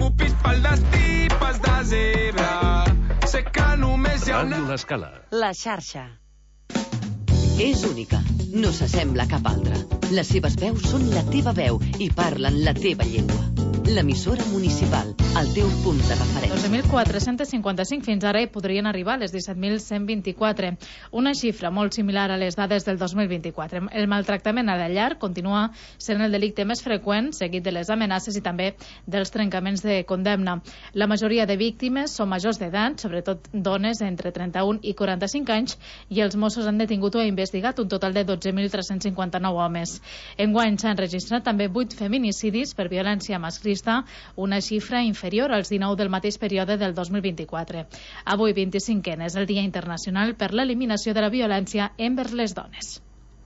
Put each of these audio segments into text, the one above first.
Yuppies pel destí, pas de zebra. Sé que només hi ha una... Ràdio L'Escala. La xarxa. És única, no s'assembla a cap altra. Les seves veus són la teva veu i parlen la teva llengua. L'emissora municipal, el teu punt de referència. 12.455 fins ara hi podrien arribar a les 17.124, una xifra molt similar a les dades del 2024. El maltractament a la llar continua sent el delicte més freqüent, seguit de les amenaces i també dels trencaments de condemna. La majoria de víctimes són majors d'edat, sobretot dones entre 31 i 45 anys, i els Mossos han detingut o investigat un total de 12.359 homes. Enguany s'han registrat també 8 feminicidis per violència masclista, una xifra inferior als 19 del mateix període del 2024. Avui, 25è, és el Dia Internacional per l'Eliminació de la Violència envers les dones.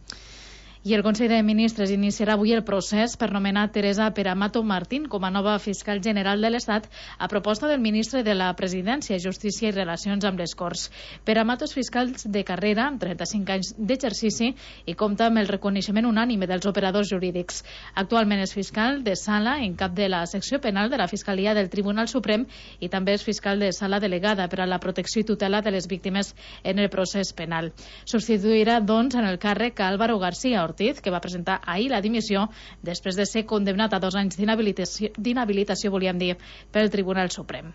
I el Consell de Ministres iniciarà avui el procés per nomenar Teresa Peramato Martín com a nova fiscal general de l'Estat a proposta del ministre de la Presidència, Justícia i Relacions amb les Corts. Peramato és fiscal de carrera, amb 35 anys d'exercici, i compta amb el reconeixement unànime dels operadors jurídics. Actualment és fiscal de sala en cap de la secció penal de la Fiscalia del Tribunal Suprem i també és fiscal de sala delegada per a la protecció i tutela de les víctimes en el procés penal. Substituirà, doncs, en el càrrec a Álvaro García Ortiz, que va presentar ahir la dimissió després de ser condemnat a 2 anys d'inhabilitació, volíem dir, pel Tribunal Suprem.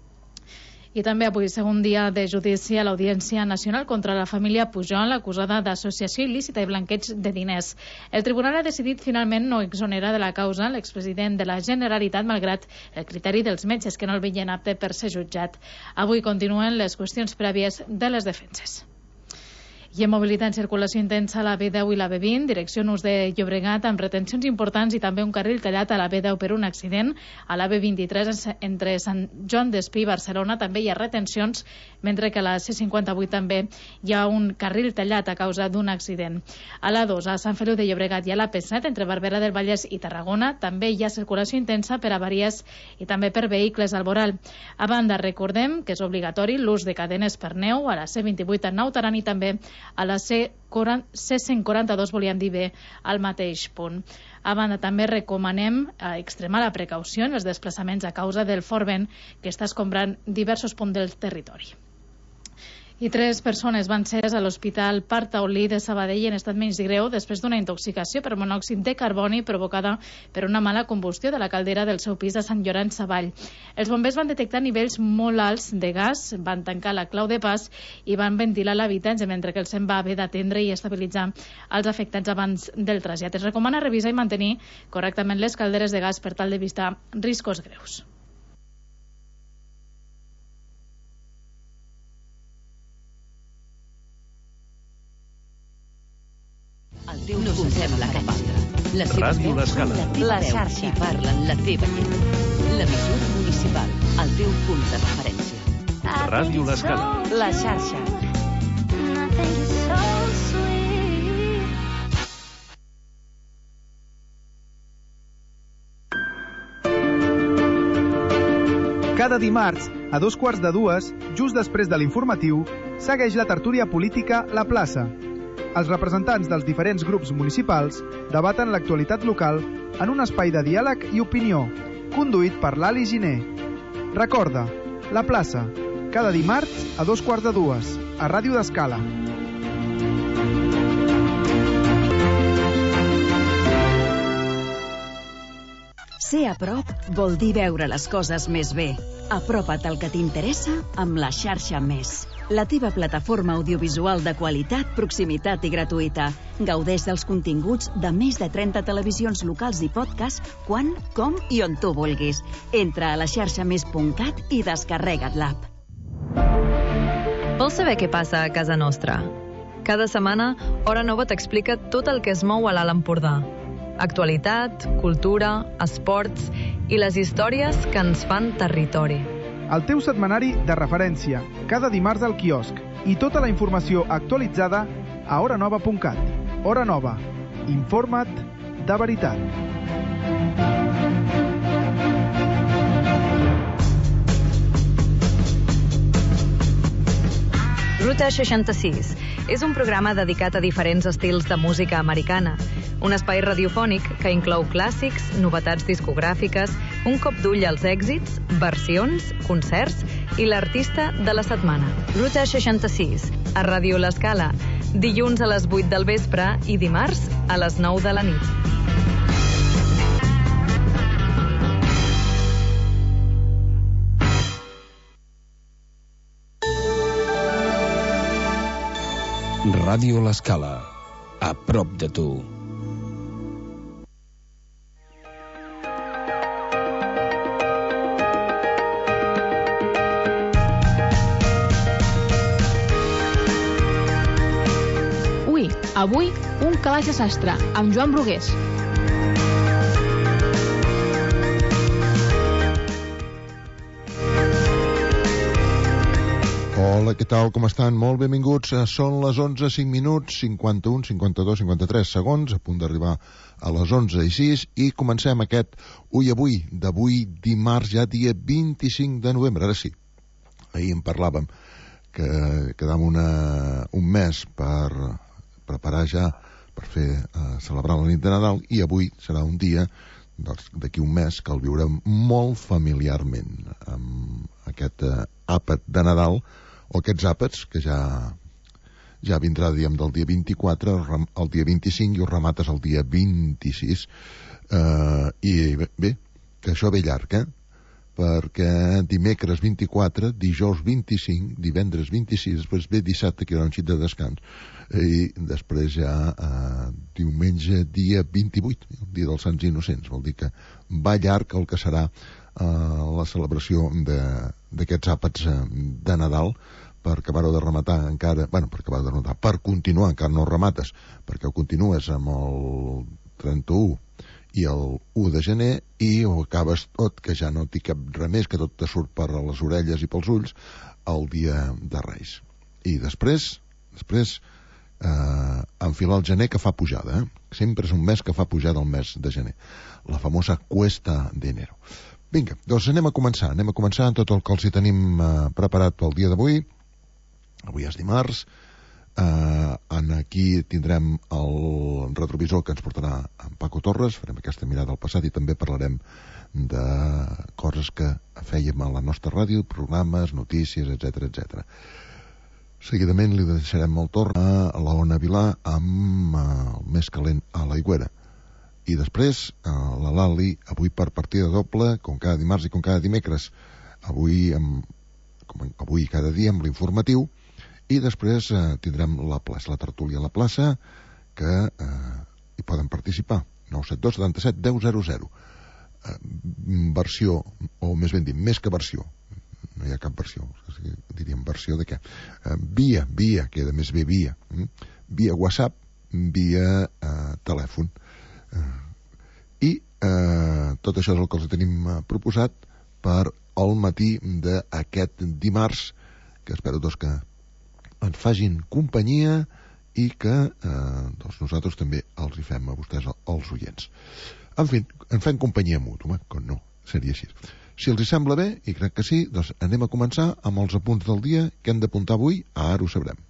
I també avui, segon dia de judici a l'Audiència Nacional contra la família Pujol, acusada d'associació il·lícita i blanqueig de diners. El tribunal ha decidit finalment no exonerar de la causa l'expresident de la Generalitat, malgrat el criteri dels metges que no el veien apte per ser jutjat. Avui continuen les qüestions prèvies de les defenses. I en mobilitat, circulació intensa a la B10 i la B20, direcció Nus de Llobregat, amb retencions importants i també un carril tallat a la B10 per un accident. A la B23, entre Sant Joan d'Espí i Barcelona, també hi ha retencions, mentre que a la C58 també hi ha un carril tallat a causa d'un accident. A la 2, a Sant Feliu de Llobregat i a la P7, entre Barberà del Vallès i Tarragona, també hi ha circulació intensa per avaries i també per vehicles al voral. A banda, recordem que és obligatori l'ús de cadenes per neu a la C28 a Naut Aran i també a la C142, volíem dir bé, al mateix punt. A banda, també recomanem extremar la precaució en els desplaçaments a causa del fort vent que està escombrant diversos punts del territori. I 3 persones van ser a l'Hospital Parc Taulí de Sabadell en estat menys greu després d'una intoxicació per monòxid de carboni provocada per una mala combustió de la caldera del seu pis de Sant Llorenç Savall. Els bombers van detectar nivells molt alts de gas, van tancar la clau de pas i van ventilar l'habitatge, mentre que el SEM va haver d'atendre i estabilitzar els afectats abans del trasllat. Es recomana revisar i mantenir correctament les calderes de gas per tal d'evitar riscos greus. No s'assembla a cap altra. Les seves Ràdio veus són L'Escala. la teva veu i parlen la teva llengua. L'emissora municipal, el teu punt de referència. Ràdio L'Escala. La xarxa. Cada dimarts, a 2:15, just després de l'informatiu, segueix la tertúlia política La Plaça. Els representants dels diferents grups municipals debaten l'actualitat local en un espai de diàleg i opinió, conduït per l'Ali Giner. Recorda, La Plaça, cada dimarts a 2:15, a Ràdio d'Escala. Ser a prop vol dir veure les coses més bé. Apropa't al que t'interessa amb la xarxa Més. La teva plataforma audiovisual de qualitat, proximitat i gratuïta. Gaudeix dels continguts de més de 30 televisions locals i podcast quan, com i on tu vulguis. Entra a laxarxamés.cat i descarrega't l'app. Vols saber què passa a casa nostra? Cada setmana, Hora Nova t'explica tot el que es mou a l'Alt Empordà. Actualitat, cultura, esports i les històries que ens fan territori. El teu setmanari de referència, cada dimarts al quiosc, i tota la informació actualitzada a horanova.cat. Hora Nova. Informa't de veritat. Ruta 66 és un programa dedicat a diferents estils de música americana. Un espai radiofònic que inclou clàssics, novetats discogràfiques, Un cop d'ull als èxits, versions, concerts i l'artista de la setmana. Ruta 66, a Ràdio L'Escala, dilluns a les 8 del vespre i dimarts a les 9 de la nit. Ràdio L'Escala, a prop de tu. Avui, un calaix de sastre, amb Joan Brugués. Hola, què tal, com estan? Molt benvinguts. Són les 11, 5 minuts, 51, 52, 53 segons, a punt d'arribar a les 11 i 6, i comencem aquest Avui, d'avui dimarts, ja dia 25 de novembre. Ara sí, ahir en parlàvem, que quedava un mes per preparar ja per celebrar la nit de Nadal, i avui serà un dia d'aquí un mes que el viurem molt familiarment amb aquest àpat de Nadal, o aquests àpats que ja vindrà, diguem, del dia 24 al dia 25 i ho remates el dia 26, i bé, que això ve llarg, perquè dimecres 24, dijous 25, divendres 26, després ve dissabte, que hi haurà un xic de descans, i després ja diumenge dia 28, el dia dels Sants Innocents. Vol dir que va llarg el que serà la celebració d'aquests àpats de Nadal, per acabar-ho de rematar encara, per continuar, encara no remates, perquè ho continues amb el 31 i el 1 de gener, i ho acabes tot, que ja no t'hi cap res més, que tot te surt per les orelles i pels ulls, el dia de Reis. I després enfilar el gener, que fa pujada, sempre és un mes que fa pujada, el mes de gener, la famosa cuesta d'enero. Vinga, doncs anem a començar amb tot el que els hi tenim preparat pel dia d'avui. Avui és dimarts. Aquí tindrem el retrovisor que ens portarà en Paco Torres, farem aquesta mirada al passat i també parlarem de coses que fèiem a la nostra ràdio, programes, notícies, etc. Seguidament li deixarem el torn a la Ona Vilà amb el més calent a l'Aigüera, i després la Lali, avui per partida doble, com cada dimarts i com cada dimecres, avui cada dia amb l'informatiu. I després tindrem la tertúlia a la plaça, que hi poden participar. 972 77 10 00. Versió, o més ben dit, més que versió. No hi ha cap versió. Diríem versió de què? Via, queda més bé via. Via WhatsApp, via telèfon. I tot això és el que els tenim proposat per al matí d'aquest dimarts, que espero que ens facin companyia i que nosaltres també els hi fem a vostès, els oients. En fi, en fem companyia mútua, com no, seria així. Si els hi sembla bé, i crec que sí, doncs anem a començar amb els apunts del dia que hem d'apuntar avui, ara ho sabrem.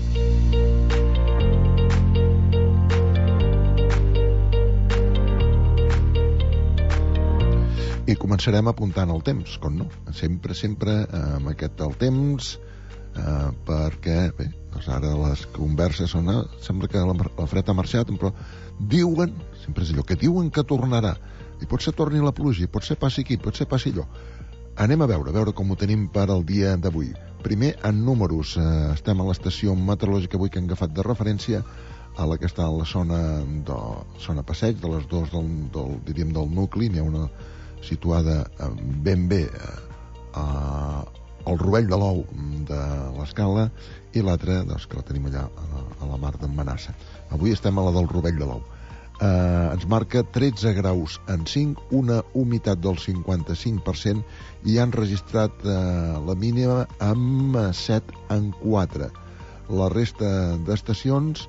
I començarem apuntant el temps, com no, sempre amb aquest del temps, perquè bé, doncs ara les converses són, sembla que la fred ha marxat, però diuen, sempre és allò, que diuen que tornarà, i potser torni la pluja, i potser passi aquí, potser passi allò. Anem a veure com ho tenim per al dia d'avui. Primer, en números, estem a l'estació meteorològica avui que hem agafat de referència, a la que està a la zona passeig, de les dues diríem del nucli. N'hi ha una situada ben bé al Rovell de l'Ou de l'Escala, i l'altra, doncs, que la tenim allà a la mar d'en Manassa. Avui estem a la del Rovell de l'Ou. Ens marca 13 graus en 5, una humitat del 55%, i han registrat la mínima amb 7 en 4. La resta d'estacions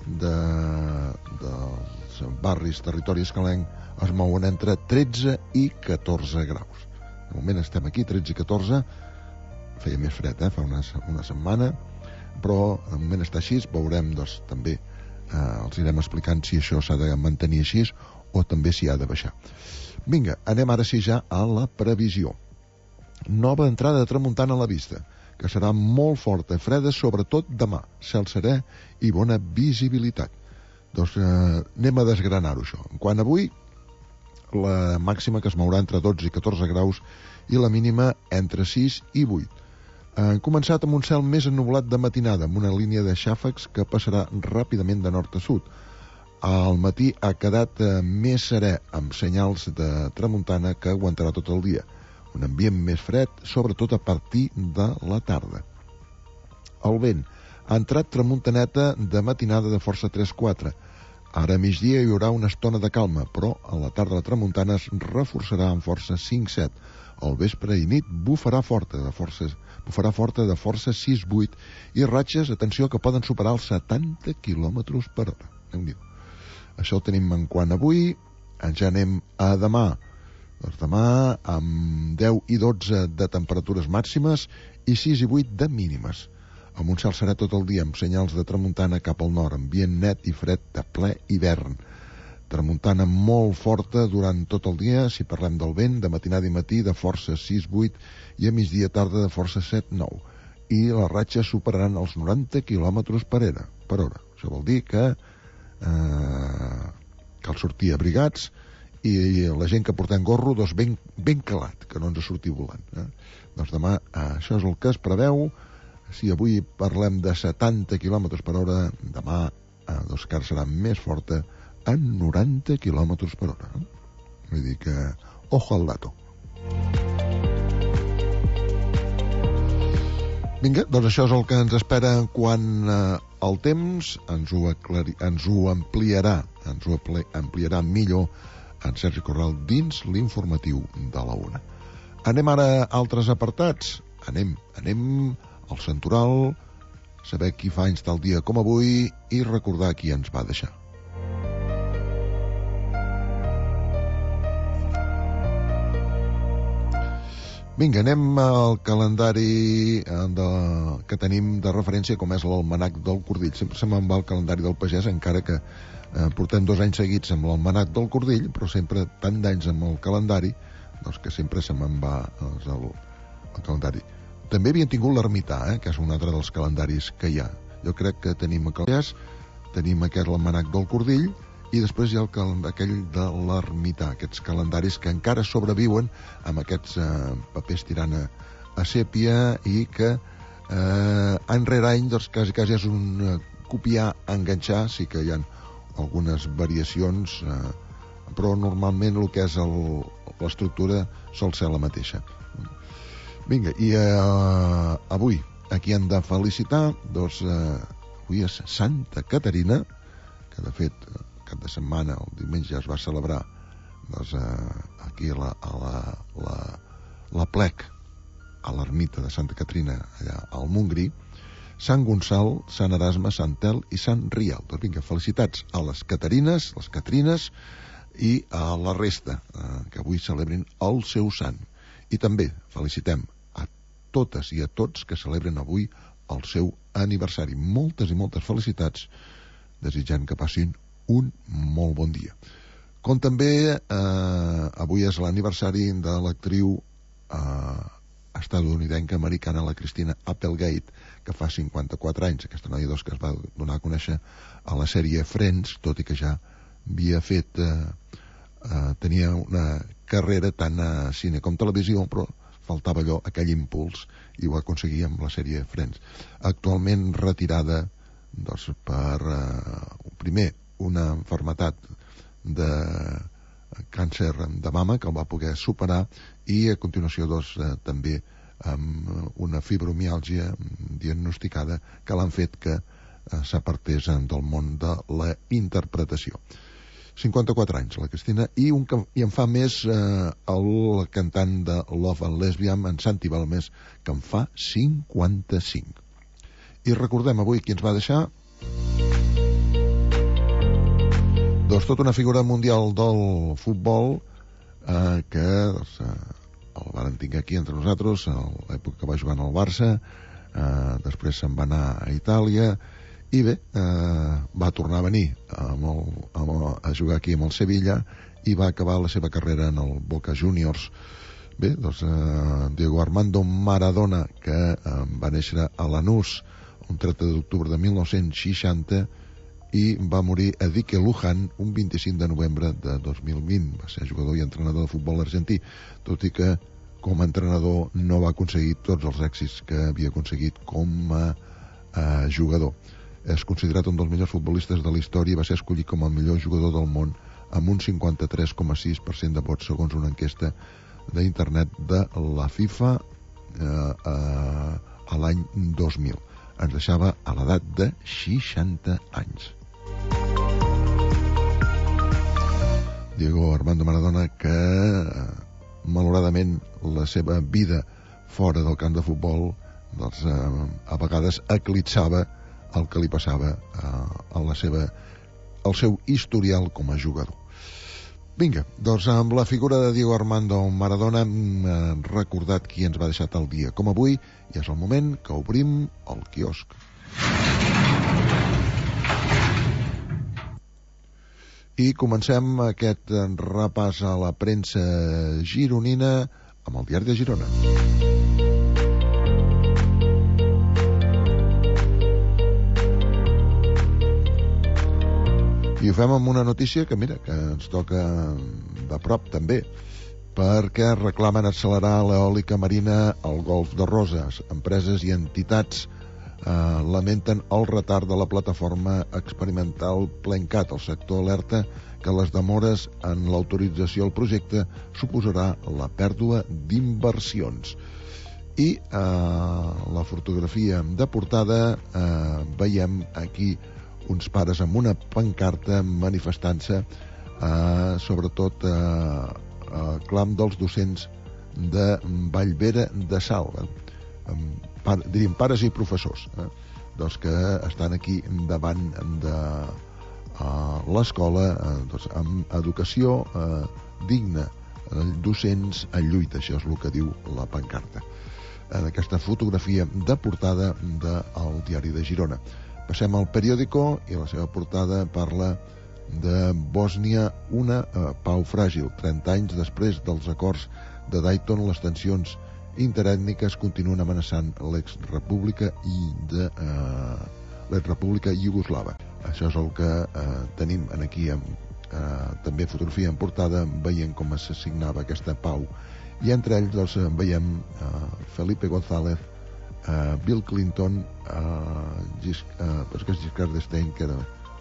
dels barris, territori escalenc, es mouen entre 13 i 14 graus. De moment estem aquí, 13 i 14, feia més fred, fa una setmana, però de moment està així. Veurem, doncs, també els irem explicant si això s'ha de mantenir així o també s'hi ha de baixar. Vinga, anem ara sí ja a la previsió. Nova entrada de tramuntana a la vista, que serà molt forta, freda, sobretot demà, cel serè i bona visibilitat. Doncs anem a desgranar-ho, això. Quan avui, la màxima que es mourà entre 12 i 14 graus i la mínima entre 6 i 8. Han començat amb un cel més ennublat de matinada, amb una línia de xàfecs que passarà ràpidament de nord a sud. Al matí ha quedat més serè, amb senyals de tramuntana que aguantarà tot el dia. Un ambient més fred, sobretot a partir de la tarda. El vent ha entrat tramuntaneta de matinada de força 3-4. Ara a migdia hi haurà una estona de calma, però a la tarda la tramuntana es reforçarà amb força 5-7. Al vespre i nit bufarà forta de força 6-8 i ratxes, atenció, que poden superar els 70 km per hora. Això ho tenim en quant avui. Ja anem a demà. Doncs demà amb 10 i 12 de temperatures màximes i 6 i 8 de mínimes. Amb un cel serè tot el dia, amb senyals de tramuntana cap al nord, ambient net i fred de ple hivern. Tramuntana molt forta durant tot el dia, si parlem del vent, de matinada i matí de força 6-8 i a migdia tarda de força 7-9. I les ratxes superaran els 90 km per hora. Això vol dir que cal sortir abrigats i la gent que portem gorro doncs ben calat, que no ens surti volant. Doncs demà això és el que es preveu. Si avui parlem de 70 km per hora, demà doncs que serà més forta en 90 km per hora. Vull dir que ojo al dato. Vinga, doncs això és el que ens espera quan el temps ens ho ampliarà millor en Sergi Corral dins l'informatiu de la una. Anem ara a altres apartats. Anem al Santoral, saber qui fa anys tal dia com avui i recordar qui ens va deixar. Vinga, anem al calendari que tenim de referència, com és l'almanac del Cordill. Sempre se me'n va el calendari del pagès, encara que portem 2 anys seguits amb l'almanac del Cordill, però sempre tant d'anys amb el calendari, doncs que sempre se me'n va el calendari. També havien tingut l'ermità, que és un altre dels calendaris que hi ha. Jo crec que tenim el pagès, tenim aquest almanac del Cordill, i després hi ha aquell de l'ermità, aquests calendaris que encara sobreviuen amb aquests papers tirant a sèpia i que any rere any doncs, quasi és un copiar, enganxar. Sí que hi ha algunes variacions, però normalment el que és l'estructura sol ser la mateixa. Vinga, i avui aquí hem de felicitar, doncs avui és Santa Caterina, que de fet cap de setmana, el diumenge, ja es va celebrar doncs, aquí a la plec, a l'ermita de Santa Caterina, allà al Montgrí, Sant Gonçal, Sant Erasme, Sant Tel i Sant Rial. Doncs vinga, felicitats a les Caterines, les Caterines i a la resta que avui celebrin el seu sant. I també felicitem a totes i a tots que celebren avui el seu aniversari. Moltes i moltes felicitats, desitjant que passin un molt bon dia. Com també avui és l'aniversari de l'actriu estatunidenca americana, la Christina Applegate, que fa 54 anys, aquesta noia que es va donar a conèixer a la sèrie Friends, tot i que ja havia fet tenia una carrera tant a cine com televisió, però faltava aquell impuls, i ho aconseguia amb la sèrie Friends. Actualment retirada doncs, per primer una malaltia de càncer de mama que el va poder superar, i a continuació doncs, també amb una fibromiàlgia diagnosticada que l'han fet que s'apartés del món de la interpretació. 54 anys la Cristina, i en fa més el cantant de Love and Lesbian, en Santi Balmes, que en fa 55. I recordem avui qui ens va deixar. Doncs tota una figura mundial del futbol que doncs, el varen tenir aquí entre nosaltres a l'època que va jugar al Barça, després se'n va anar a Itàlia I bé, va tornar a venir a jugar aquí amb el Sevilla i va acabar la seva carrera en el Boca Juniors. Bé, doncs Diego Armando Maradona, que va néixer a Lanús un 30 d'octubre de 1960 i va morir a Dique Luján un 25 de novembre de 2020. Va ser jugador i entrenador de futbol argentí, tot i que com a entrenador no va aconseguir tots els èxits que havia aconseguit com a jugador. És considerat un dels millors futbolistes de la història i va ser escollit com el millor jugador del món amb un 53,6% de vots segons una enquesta d'internet de la FIFA a l'any 2000. Ens deixava a l'edat de 60 anys. Diego Armando Maradona, que malauradament la seva vida fora del camp de futbol doncs, a vegades eclipsava el que li passava al seu historial com a jugador. Vinga, doncs amb la figura de Diego Armando Maradona hem recordat qui ens va deixar tal dia com avui, i és el moment que obrim el quiosc. I comencem aquest repàs a la premsa gironina amb el Diari de Girona. I ho fem amb una notícia que, mira, que ens toca de prop també, perquè reclamen accelerar l'eòlica marina al Golf de Roses. Empreses i entitats lamenten el retard de la plataforma experimental Plencat. El sector alerta que les demores en l'autorització al projecte suposarà la pèrdua d'inversions. I la fotografia de portada veiem aquí uns pares amb una pancarta manifestant-se sobretot clam dels docents de Vallvera de Salt, diríem pares i professors dels que estan aquí davant de l'escola amb educació digna, docents en lluita. Això és el que diu la pancarta en aquesta fotografia de portada del Diari de Girona. Passem al periòdico i la seva portada parla de Bòsnia, una pau fràgil. 30 anys després dels acords de Dayton, les tensions interètniques continuen amenaçant l'exrepública iugoslava. Això és el que tenim aquí, també fotografia en portada, veient com se signava aquesta pau. I entre ells veiem Felipe González, Bill Clinton, Giscard d'Estaing, que era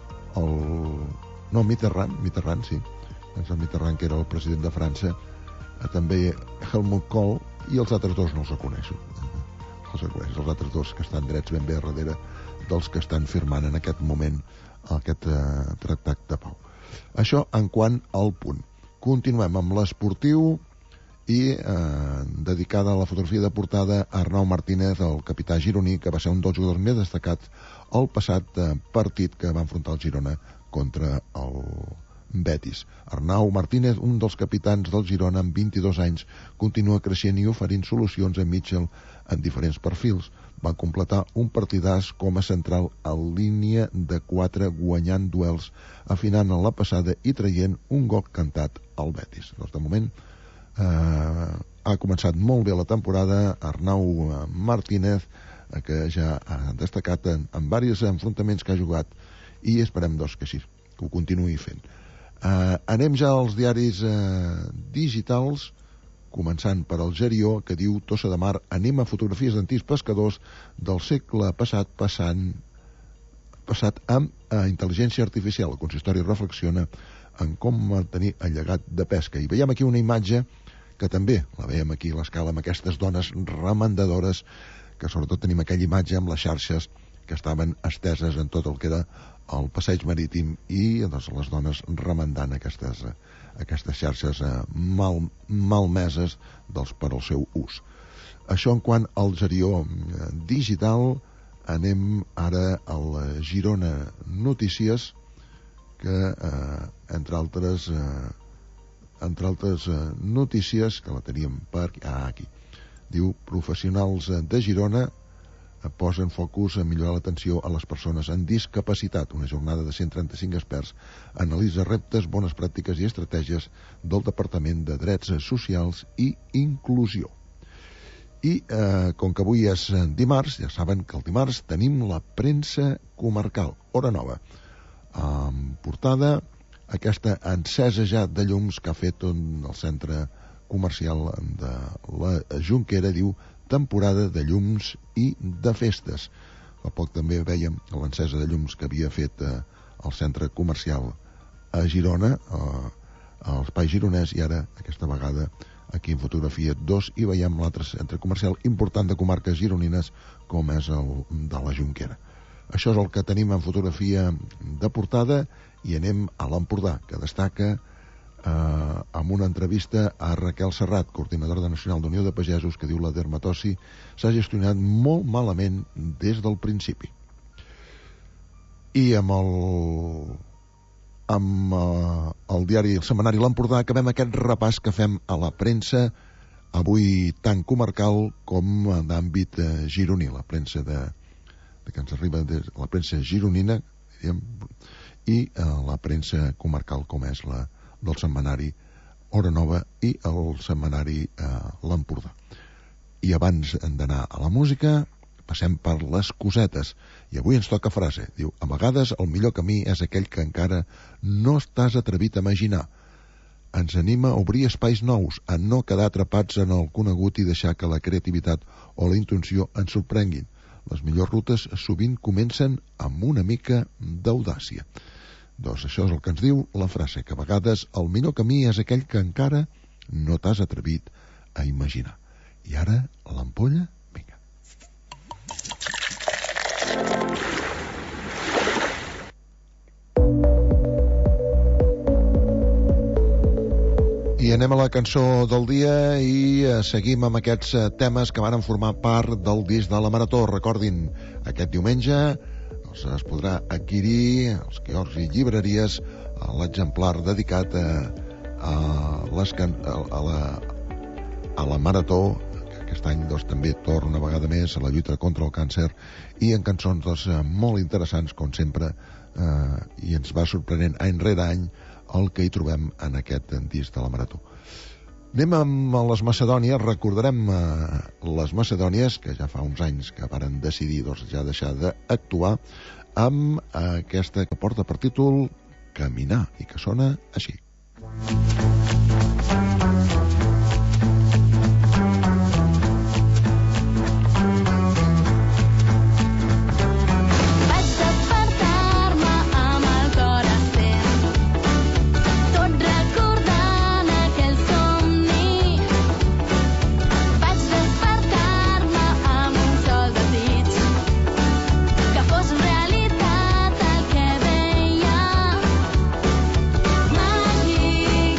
Mitterrand, sí, el Mitterrand, que era el president de França, també Helmut Kohl, i els altres dos no els reconeixo. Els altres dos que estan drets ben bé a darrere dels que estan firmant en aquest moment aquest tractat de pau. Això en quant al punt. Continuem amb l'esportiu i dedicada a la fotografia de portada a Arnau Martínez, el capità gironí, que va ser un dels jugadors més destacats al passat partit que va enfrontar el Girona contra el Betis. Arnau Martínez, un dels capitans del Girona amb 22 anys, continua creixent i oferint solucions a Mitchell en diferents perfils. Va completar un partidàs com a central en línia de 4, guanyant duels, afinant en la passada i traient un gol cantat al Betis. Doncs de moment ha començat molt bé la temporada Arnau Martínez, que ja ha destacat en diversos enfrontaments que ha jugat, i esperem que sí, que ho continuï fent. Anem ja als diaris digitals, començant per el Gerió, que diu Tossa de Mar anima fotografies d'antics pescadors del segle passat amb intel·ligència artificial. El consistori reflexiona en com mantenir el llegat de pesca. I veiem aquí una imatge que també la veiem aquí a l'escala amb aquestes dones remendadores, que sobretot tenim aquella imatge amb les xarxes que estaven esteses en tot el que era el passeig marítim i les dones remendant aquestes xarxes malmeses per al seu ús. Això en quant al Gerió digital. Anem ara a la Girona Notícies, que entre altres notícies que la teníem per aquí, diu professionals de Girona posen focus a millorar l'atenció a les persones amb discapacitat. Una jornada de 135 experts analitza reptes, bones pràctiques i estratègies del Departament de Drets Socials i Inclusió. I com que avui és dimarts, ja saben que el dimarts tenim la premsa comarcal, hora nova. Portada aquesta encesa ja de llums que ha fet el centre comercial de la Jonquera, diu temporada de llums i de festes. Fa poc també veiem l'encesa de llums que havia fet el centre comercial a Girona, a l'espai gironès, i ara aquesta vegada aquí en fotografia 2 i veiem l'altre centre comercial important de comarques gironines com és el de la Jonquera. Això és el que tenim en fotografia de portada i anem a l'Empordà, que destaca amb una entrevista a Raquel Serrat, coordinadora nacional d'Unió de Pagesos, que diu la dermatosi s'ha gestionat molt malament des del principi. I amb el diari El Setmanari L'Empordà acabem aquest repàs que fem a la premsa avui tant comarcal com d'àmbit gironí, la premsa que ens arriba de la premsa gironina, diríem, i la premsa comarcal com és la del setmanari Hora Nova i el setmanari L'Empordà. I abans d'anar a la música passem per les cosetes, i avui ens toca frase, diu: a vegades el millor camí és aquell que encara no estàs atrevit a imaginar. Ens anima a obrir espais nous, a no quedar atrapats en el conegut i deixar que la creativitat o la intuïció ens sorprenguin. Les millors rutes sovint comencen amb una mica d'audàcia. Doncs això és el que ens diu la frase, que a vegades el millor camí és aquell que encara no t'has atrevit a imaginar. I ara, l'ampolla, vinga. I anem a la cançó del dia i seguim amb aquests temes que van formar part del disc de la Marató. Recordin, aquest diumenge es podrà adquirir als quioscs i llibreries l'exemplar dedicat a la Marató, que aquest any també torna una vegada més a la lluita contra el càncer, i en cançons molt interessants, com sempre, i ens va sorprenent any rere any el que hi trobem en aquest disc de la Marató. Anem amb les Macedònies. Recordarem les Macedònies, que ja fa uns anys que varen decidir ja deixar d'actuar, amb aquesta que porta per títol Caminar, i que sona així. Realitat el que veia, màgic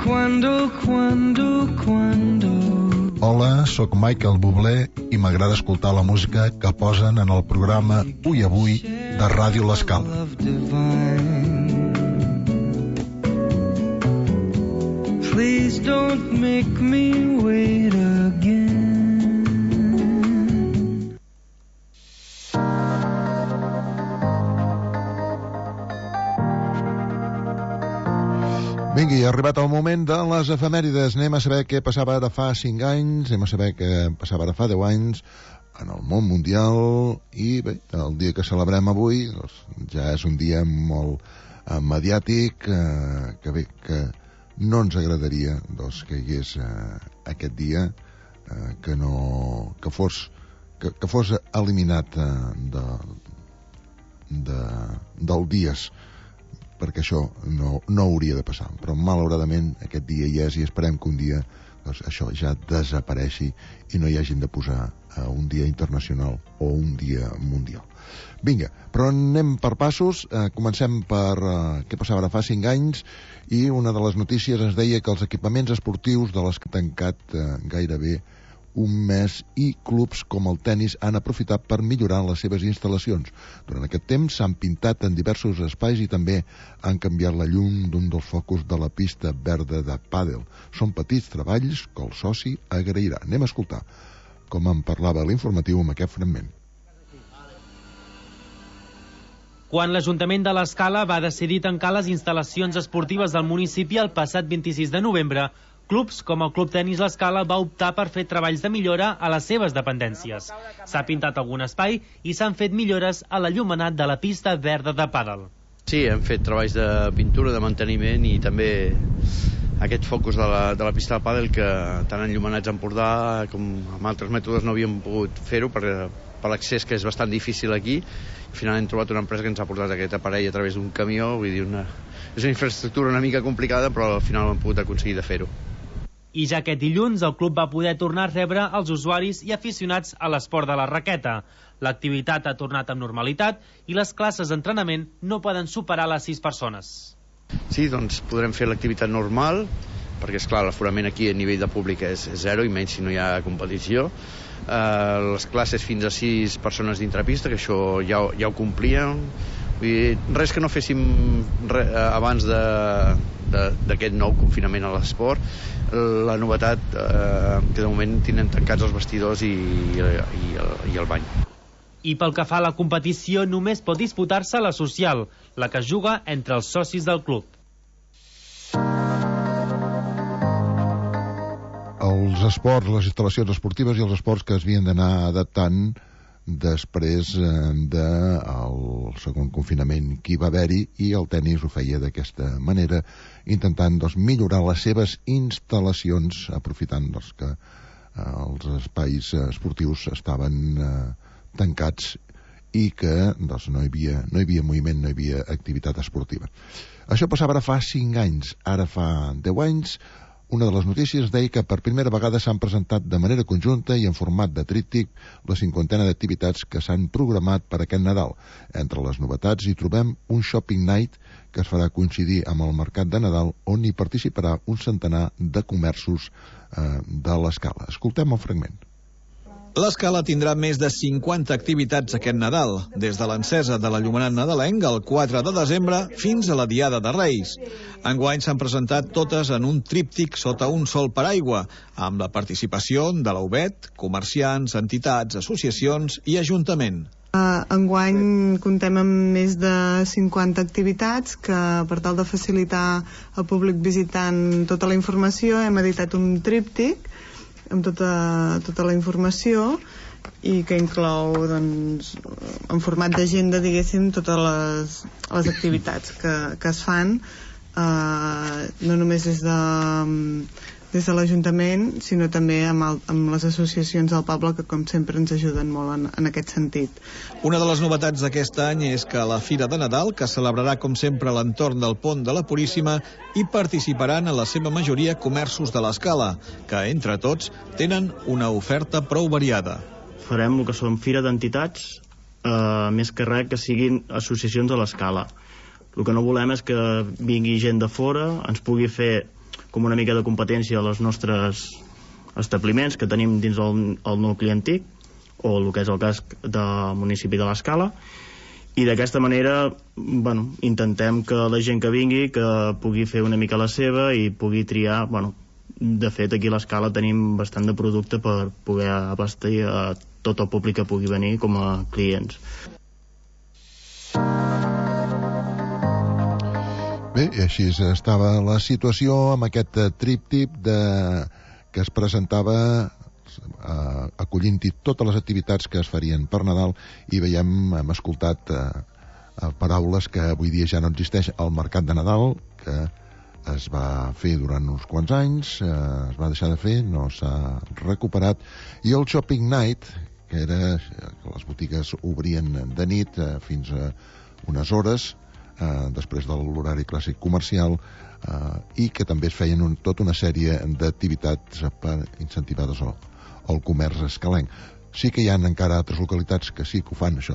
Hola, sóc Michael Bublé i m'agrada escoltar la música que posen en el programa Ui Avui de Ràdio L'Escala. Please don't make me wait again. Vinga, i ha arribat el moment de les efemèrides. Anem a saber què passava ara fa 5 anys, anem a saber què passava ara fa 10 anys en el món mundial, i bé, el dia que celebrem avui doncs, ja és un dia molt mediàtic, que no ens agradaria doncs, que hi hagués aquest dia, que fos eliminat del dies, perquè això no hauria de passar. Però malauradament aquest dia hi és, i esperem que un dia doncs, això ja desapareixi i no hi hagin de posar un dia internacional o un dia mundial. Vinga, però anem per passos. Comencem per què passava ara fa 5 anys, i una de les notícies ens deia que els equipaments esportius de les que han tancat gairebé un mes, i clubs com el tennis han aprofitat per millorar les seves instal·lacions. Durant aquest temps s'han pintat en diversos espais i també han canviat la llum d'un dels focus de la pista verda de pàdel. Són petits treballs que el soci agrairà. Anem a escoltar com en parlava l'informatiu amb aquest fragment. Quan l'Ajuntament de l'Escala va decidir tancar les instal·lacions esportives del municipi el passat 26 de novembre, clubs com el Club Tenis L'Escala va optar per fer treballs de millora a les seves dependències. S'ha pintat algun espai i s'han fet millores a l'enllumenat de la pista verda de pàdel. Sí, hem fet treballs de pintura, de manteniment, i també aquest focus de la pista de pàdel, que tant enllumenats a Empordà com amb altres mètodes no havíem pogut fer-ho per l'accés, que és bastant difícil aquí. Finalment hem trobat una empresa que ens ha portat aquest aparell a través d'un camió. Vull dir, és una infraestructura una mica complicada, però al final hem pogut aconseguir de fer-ho. I ja aquest dilluns el club va poder tornar a rebre els usuaris i aficionats a l'esport de la raqueta. L'activitat ha tornat amb normalitat i les classes d'entrenament no poden superar les 6 persones. Sí, doncs podrem fer l'activitat normal, perquè esclar, l'aforament aquí a nivell de públic és 0, i menys si no hi ha competició. Les classes fins a 6 persones dintre pista, que això ja ho complíem. Vull dir, res que no féssim abans d'aquest nou confinament a l'esport. La novetat que de moment tenen tancats els vestidors i el bany. I pel que fa a la competició, només pot disputar-se la social, la que es juga entre els socis del club. Els esports, les instal·lacions esportives i els esports que es havien d'anar adaptant després del segon confinament que hi va haver-hi, i el tennis ho feia d'aquesta manera, intentant doncs, millorar les seves instal·lacions, aprofitant doncs, que els espais esportius estaven tancats i que doncs, no hi havia moviment, no hi havia activitat esportiva. Això passava ara fa 5 anys. Ara fa 10 anys, una de les notícies deia que per primera vegada s'han presentat de manera conjunta i en format de tríptic la 50ena d'activitats que s'han programat per aquest Nadal. Entre les novetats hi trobem un shopping night que es farà coincidir amb el mercat de Nadal, on hi participarà un centenar de comerços de l'Escala. Escoltem el fragment. L'Escala tindrà més de 50 activitats aquest Nadal, des de l'encesa de l'enllumenat nadalenc el 4 de desembre fins a la Diada de Reis. Enguany s'han presentat totes en un tríptic sota un sol paraigua, amb la participació de la UBET, comerciants, entitats, associacions i Ajuntament. Enguany comptem amb més de 50 activitats que, per tal de facilitar al públic visitant tota la informació, hem editat un tríptic amb tota la informació i que inclou doncs, en format d'agenda, diguéssim, totes les activitats que es fan, no només des de l'Ajuntament, sinó també amb les associacions del poble, que com sempre ens ajuden molt en aquest sentit. Una de les novetats d'aquest any és que a la Fira de Nadal, que celebrarà com sempre a l'entorn del Pont de la Puríssima, hi participaran en la seva majoria comerços de l'Escala, que entre tots tenen una oferta prou variada. Farem el que són fira d'entitats, més que res que siguin associacions de l'Escala. El que no volem és que vingui gent de fora, ens pugui fer com una mica de competència als nostres establiments que tenim dins el nucli antic, o el que és el casc del municipi de l'Escala, i d'aquesta manera intentem que la gent que vingui que pugui fer una mica la seva i pugui triar. De fet, aquí a l'Escala tenim bastant de producte per poder abastir a tot el públic que pugui venir com a clients. Bé, i així estava la situació amb aquest tríptip que es presentava acollint-hi totes les activitats que es farien per Nadal, i hem escoltat paraules que avui dia ja no existeix. El mercat de Nadal, que es va fer durant uns quants anys, es va deixar de fer, no s'ha recuperat, i el Shopping Night, que era que les botigues obrien de nit fins a unes hores després de l'horari clàssic comercial, i que també es feien tota una sèrie d'activitats incentivades al comerç escalenc. Sí que hi ha encara altres localitats que sí que ho fan, això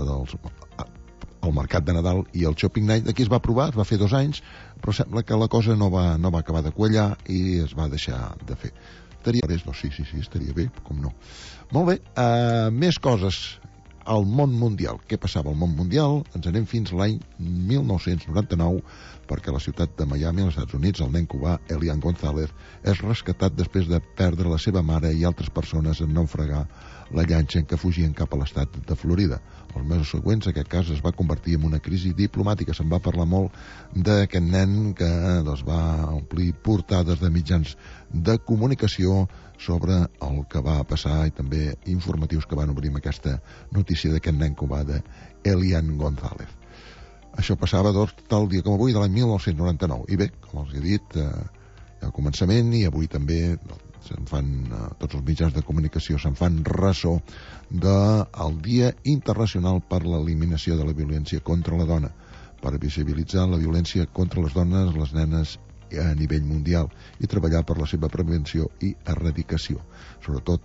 el mercat de Nadal i el Shopping Night. Aquí es va provar, es va fer 2 anys, però sembla que la cosa no va acabar de quallar i es va deixar de fer. Estaria bé, sí, estaria bé, com no. Molt bé, més coses. El món mundial. Què passava al món mundial? Ens anem fins a l'any 1999, perquè a la ciutat de Miami, als Estats Units, el nen cubà Elian González és rescatat després de perdre la seva mare i altres persones en naufragar la llanxa en què fugien cap a l'estat de Florida. Els mesos següents aquest cas es va convertir en una crisi diplomàtica. Se'n va parlar molt d'aquest nen que va omplir portades de mitjans de comunicació sobre el que va passar, i també informatius que van obrir amb aquesta notícia d'aquest nen cubà d'Elian González. Això passava tal dia com avui de l'any 1999. I bé, com els he dit al començament, i avui també tots els mitjans de comunicació se'n fan ressò del Dia Internacional per l'Eliminació de la Violència contra la Dona, per visibilitzar la violència contra les dones, les nenes a nivell mundial, i treballar per la seva prevenció i erradicació. Sobretot,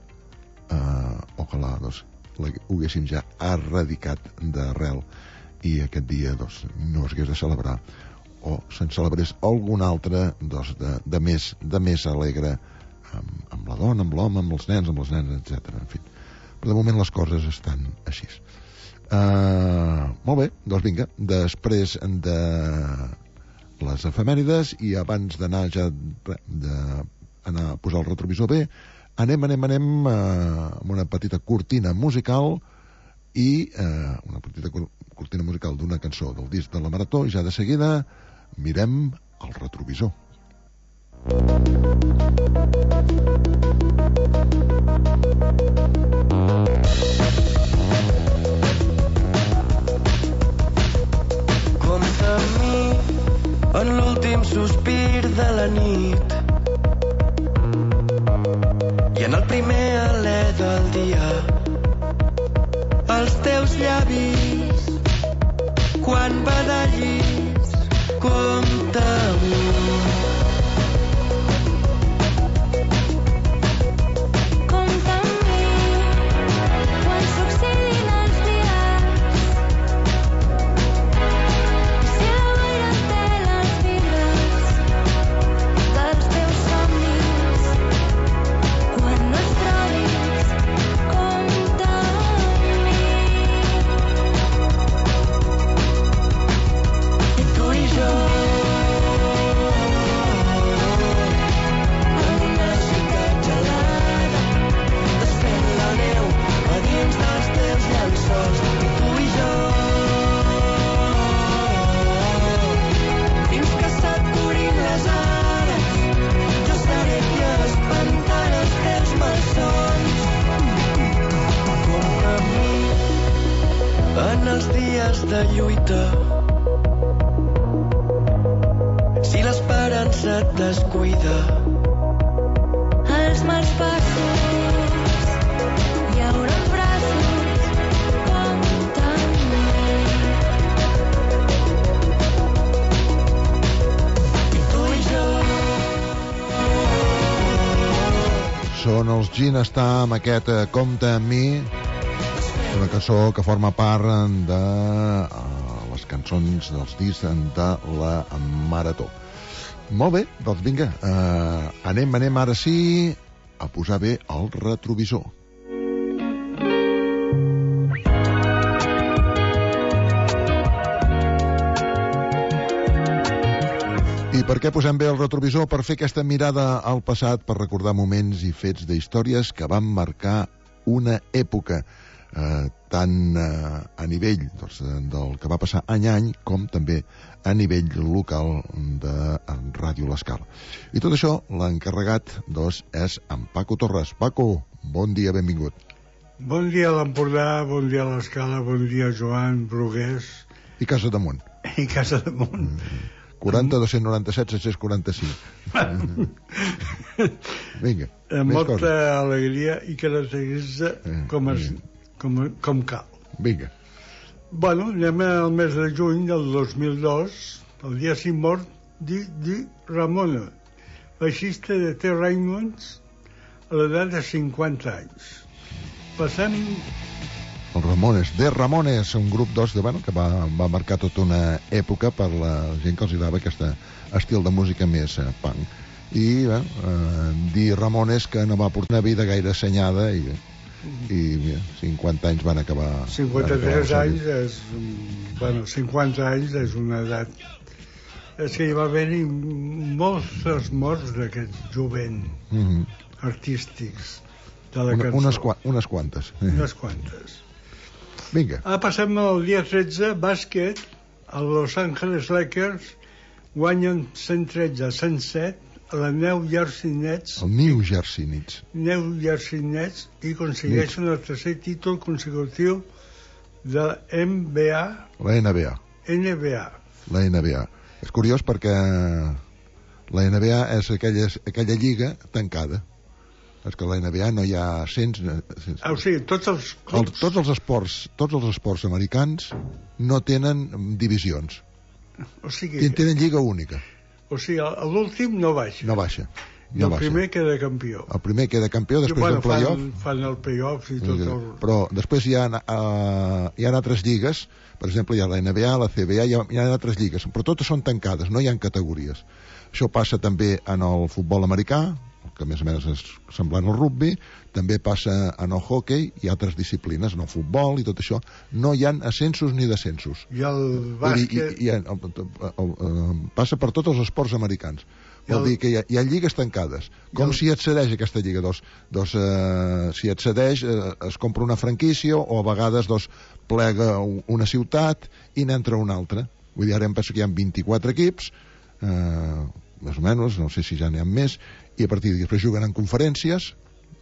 ojalà ho haguéssim ja erradicat d'arrel, i aquest dia no es hagués de celebrar, o se'n celebrés algun altre de més alegre, amb la dona, amb l'home, amb els nens, etc. En fi, però de moment les coses estan així. Molt bé, doncs vinga, després de les efemèrides, i abans d'anar a posar el retrovisor bé, anem amb una petita cortina musical, i una petita cortina musical d'una cançó del disc de la Marató, i ja de seguida mirem el retrovisor. Compta amb mi en l'últim sospir de la nit i en el primer alè del dia, els teus llavis quan badallis. Compta amb mi. De lluita, si l'esperança et descuida, els mals passos hi haurà braços. Compta amb mi. I tu i jo. Són els Gin Està amb aquest Compta amb mi, una cançó que forma part de les cançons dels discs de la Marató. Molt bé, doncs vinga, anem ara sí a posar bé el retrovisor. I per què posem bé el retrovisor? Per fer aquesta mirada al passat, per recordar moments i fets d'històries que van marcar una època, tant a nivell del que va passar any a any, com també a nivell local de Ràdio L'Escala. I tot això, l'encarregat, és en Paco Torres. Paco, bon dia, benvingut. Bon dia a l'Empordà, bon dia a l'Escala, bon dia Joan Brugués. I Casa Damunt. I Casa Damunt. 40 297 745. Vinga. Amb molta alegria i caracteritza com cal. Vinga. Bueno, anem al mes de juny del 2002, el dia 5 mort di Ramona, baixista de The Raymonds, a l'edat de 50 anys. Passem... Els Ramones, The Ramones, un grup que va marcar tota una època per la gent que els agrada aquest estil de música més punk. I dir Ramones que no va portar una vida gaire assenyada i 50 anys van acabar... 53 anys és... Bueno, 50 anys és una edat... És que hi va haver-hi moltes morts d'aquests jovent artístics de la cançó. Unes quantes. Unes quantes. Vinga. Passem al dia 13, bàsquet. Els Los Angeles Lakers guanyen 113-107 a la New Jersey Nets. El New Jersey Nets. New Jersey Nets i aconsegueixen el tercer títol consecutiu de NBA. La NBA. La NBA. És curiós perquè la NBA és aquella lliga tancada. És que a la NBA no hi ha ascens. O sigui, tots els clubs... Tots els esports americans no tenen divisions. O sigui... Tenen lliga única. O sigui, l'últim no baixa. No baixa. I el primer queda campió. El primer queda campió després del play-off. Fan el play-off i tot el... Però després hi ha altres lligues, per exemple, hi ha la NBA, la CBA, hi ha altres lligues, però totes són tancades, no hi ha categories. Això passa també en el futbol americà, que més o menys és semblant al rugby, també passa en el hockey i altres disciplines, en el futbol i tot això. No hi ha ascensos ni descensos. I el bàsquet... Passa per tots els esports americans. Vol dir que hi ha lligues tancades. Com si accedeix a aquesta lliga? Si accedeix, es compra una franquícia o a vegades plega una ciutat i n'entra una altra. Vull dir, ara em penso que hi ha 24 equips, més o menys, no sé si ja n'hi ha més, i a partir d'aquí després juguen en conferències.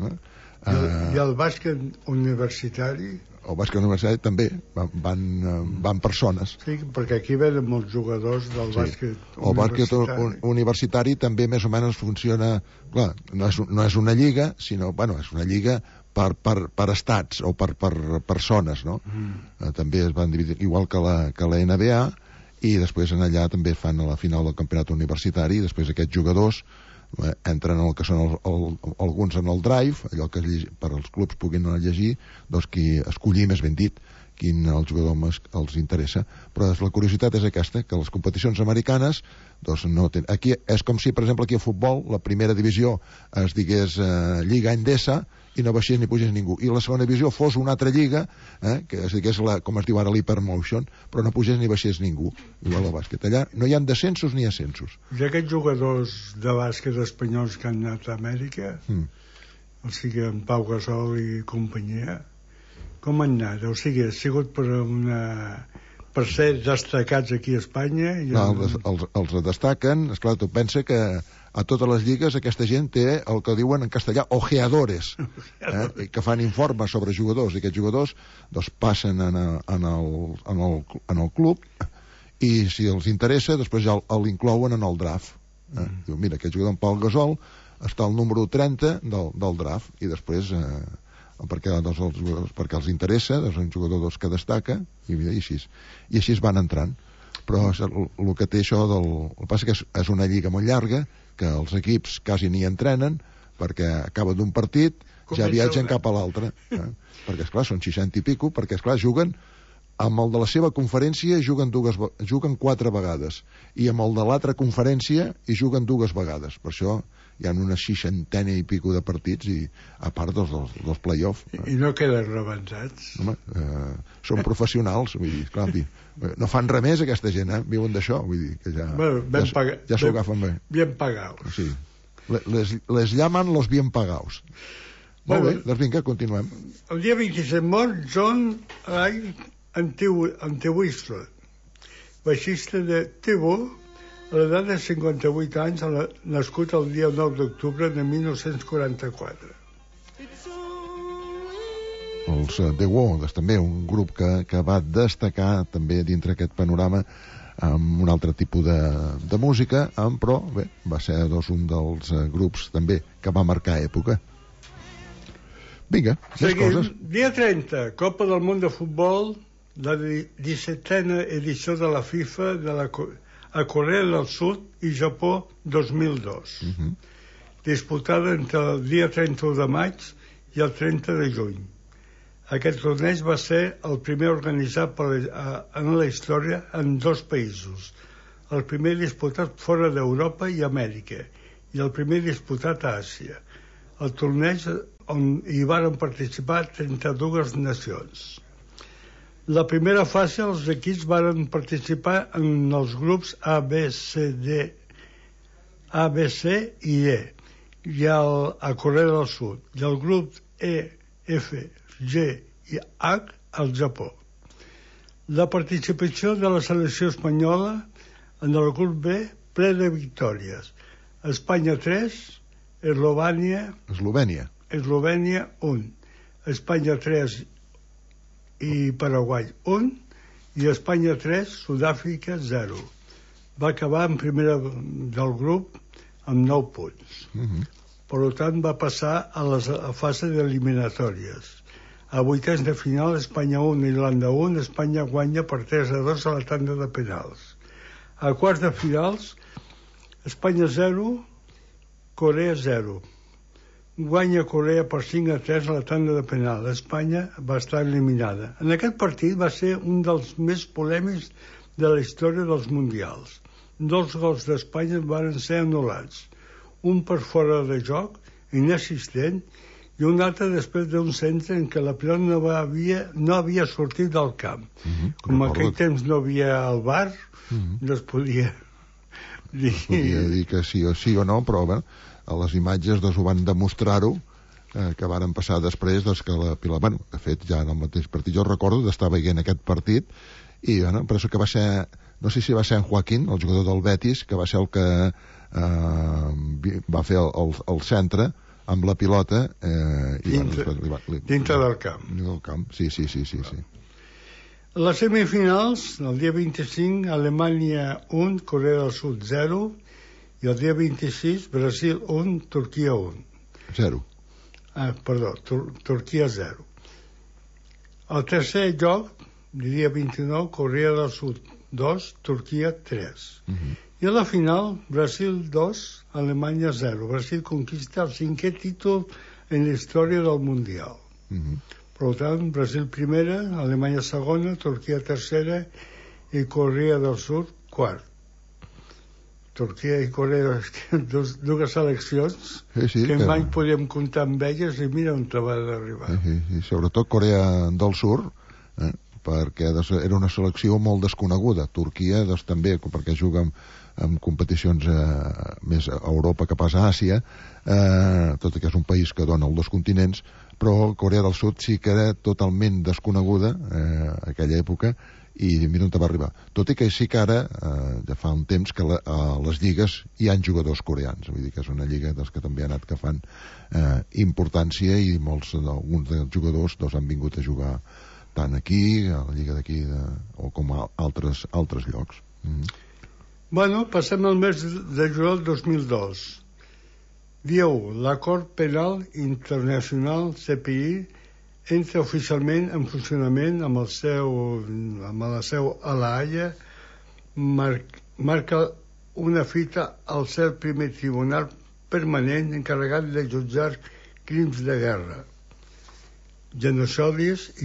I el bàsquet universitari? El bàsquet universitari també van persones. Sí, perquè aquí venen molts jugadors del bàsquet universitari. El bàsquet universitari també més o menys funciona... Clar, no és una lliga, sinó... Bueno, és una lliga per estats o per persones, no? També es van dividir, igual que la NBA, i després en allà també fan a la final del campionat universitari, i després aquests jugadors entren en el que són alguns en el drive, allò que per als clubs puguin llegir, qui escollir, més ben dit, quin el jugador els interessa. Però la curiositat és aquesta, que les competicions americanes no tenen... Aquí és com si, per exemple, aquí a futbol la primera divisió es digués Lliga Endesa i no baixés ni pugés ningú, i la segona divisió fos una altra lliga, que es digués com es diu ara l'Hypermotion, però no pugés ni baixés ningú, igual al bàsquet. Allà no hi ha descensos ni ascensos. I aquests jugadors de bàsquet espanyols que han anat a Amèrica, o sigui, en Pau Gasol i companyia, com han anat? O sigui, ha sigut per ser destacats aquí a Espanya? Els destaquen, esclar, tu pensa que a totes les lligues aquesta gent té el que diuen en castellà ojeadores, que fan informes sobre jugadors, i aquests jugadors passen en el club, i si els interessa després ja l'inclouen en el draft. Diu, mira, aquest jugador en Pau Gasol està al número 30 del draft, i després perquè els interessa, és un jugador que destaca, i així van entrant. Però el que té això el que passa que és una lliga molt llarga, que els equips quasi ni entrenen, perquè acaba d'un partit ja viatgen cap a l'altre, perquè esclar, són 60 i pico, perquè esclar, juguen amb el de la seva conferència juguen 4 vegades, i amb el de l'altra conferència hi juguen 2 vegades. Per això hi ha una 60 i pico de partits, i a part dels play-off. I no queden rebentats. Home, són professionals, vull dir, clar, no fan res més aquesta gent, viuen d'això, vull dir que ja s'ho agafen bé. Bien pagados. Sí. Les llaman los bien pagados. Molt bé, doncs vinga, continuem. El dia 27 mor John Ray Entwistle, baixista de T-Bone, a l'edat de 58 anys, nascut el dia 9 d'octubre de 1944. Els The Who, també un grup que va destacar també dintre aquest panorama amb un altre tipus de música, però bé, va ser un dels grups també que va marcar època. Vinga, més coses. Dia 30, Copa del Món de Futbol, la 17a edició de la FIFA a Corea del Sud i Japó 2002, disputada entre el dia 31 de maig i el 30 de juny. Aquest torneig va ser el primer organitzat en la història en 2 països, el primer disputat fora d'Europa i Amèrica i el primer disputat a Àsia. El torneig on hi van participar 32 nacions. La primera fase els equips van participar en els grups A, B, C i E a Corea del Sud, i el grup E, F, G i H al Japó. La participació de la selecció espanyola en el grup B ple de victòries. Espanya 3, Eslovènia 1, Espanya 3 i Paraguai 1, i Espanya 3, Sud-àfrica 0. Va acabar en primera del grup amb 9 punts. Per tant, va passar a la fase d'eliminatòries. A 8 de final, Espanya 1, Irlanda 1, Espanya guanya per 3-2 a la tanda de penals. A quarts de finals, Espanya 0, Corea 0. Guanya Corea per 5-3 a la tanda de penal. Espanya va estar eliminada. En aquest partit va ser un dels més polèmics de la història dels mundials. 2 gols d'Espanya van ser anul·lats. Un per fora de joc, inexistent, i un altre després d'un centre en què la pilota no havia sortit del camp. Com en aquell temps no havia el VAR, no es podia dir... Es podia dir que sí o no, però bé, a les imatges ho van demostrar-ho, que varen passar després que la pilota... Bueno, de fet, ja en el mateix partit jo recordo d'estar veient aquest partit, i penso que va ser, no sé si va ser en Joaquín, el jugador del Betis, que va ser el que va fer el centre amb la pilota dintre del camp. Sí. Les semifinals, el dia 25, Alemanya 1, Corea del Sud 0, i el dia 26, Brasil 1, Turquia 1. 0. Turquia 0. El tercer joc, el dia 29, Corea del Sud 2, Turquia 3. I a la final, Brasil 2, Alemanya 0. Brasil conquista el 5è títol en la història del Mundial. Per tant, Brasil primera, Alemanya segona, Turquia tercera i Corea del Sud quart. Turquia i Corea, dues seleccions que mai podíem comptar amb elles, i mira on va d'arribar. I sobretot Corea del Sud, perquè era una selecció molt desconeguda. Turquia també, perquè juga en competicions més a Europa que pas a Àsia, tot i que és un país que dona els 2 continents, però Corea del Sud sí que era totalment desconeguda a aquella època, i mira on va arribar. Tot i que sí que ara, ja fa un temps, que a les lligues hi ha jugadors coreans. Vull dir que és una lliga que també ha anat agafant importància, i alguns dels jugadors han vingut a jugar tant aquí, a la lliga d'aquí, o com a altres llocs. Bueno, passem al mes de juliol 2002. Dia 1. L'Acord Penal Internacional, CPI, entra oficialment en funcionament amb la seu a La Haia, marca una fita al ser el primer tribunal permanent encarregat de jutjar crims de guerra. genocidis